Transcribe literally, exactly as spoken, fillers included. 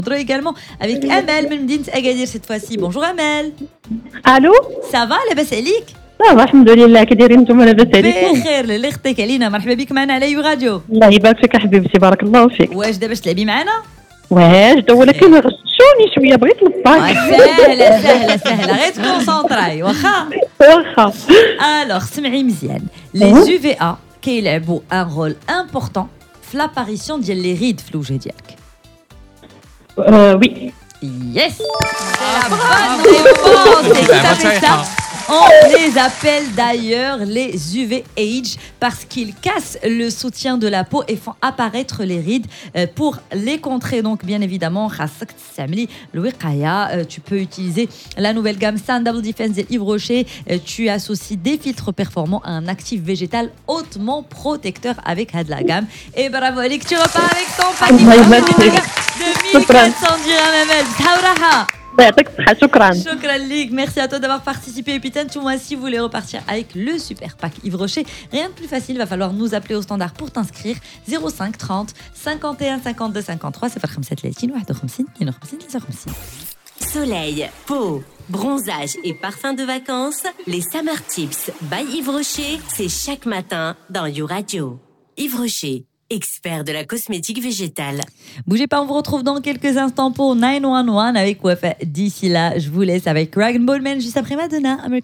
également avec Amel من مدينة Agadir cette fois-ci. Bonjour Amel. الو Ça va لاباس عليك؟ صافا الحمد لله. كي دايرين نتوما لاباس عليكم؟ بخير اللي اختك علينا. مرحبا بك معنا على يو راديو. الله يبارك فيك حبيبتي بارك الله فيك. واش دابا تلعبي معنا؟ واش دا ولكن غشوني شويه بغيت نطاك. سهله سهله سهله غير تكونسونطراي واخا واخا. الوغ سمعي مزيان. لي يو في ا كيلعبوا ان رول امبورطون في لاباريسيون ديال لي ريد في الوجه ديالك. وي Yes, c'est la bonne réponse. Et vous savez ça, on les appelle d'ailleurs les U V Age parce qu'ils cassent le soutien de la peau et font apparaître les rides. Pour les contrer, donc bien évidemment, tu peux utiliser la nouvelle gamme Sun Double Defense de Yves Rocher. Tu associes des filtres performants à un actif végétal hautement protecteur avec la gamme. Et bravo, Alix, tu repars avec ton paquet de mille quatre cents dirhams M L. يعطيك الصحة. شكرا. شكرا ليك. Merci à toi d'avoir participé. Et puis, moi, si vous voulez repartir avec le super pack Yves Rocher, rien de plus facile, il va falloir nous appeler au standard pour t'inscrire. zéro cinq trente cinquante et un cinquante-deux cinquante-trois. C'est pas comme ça, Soleil, peau, bronzage et parfum de vacances, les Summer Tips by Yves Rocher, c'est chaque matin dans You Radio. Yves Rocher, expert de la cosmétique végétale. Bougez pas, on vous retrouve dans quelques instants pour neuf un un avec Wafa. D'ici là, je vous laisse avec Rag and Ball Man juste après Madonna.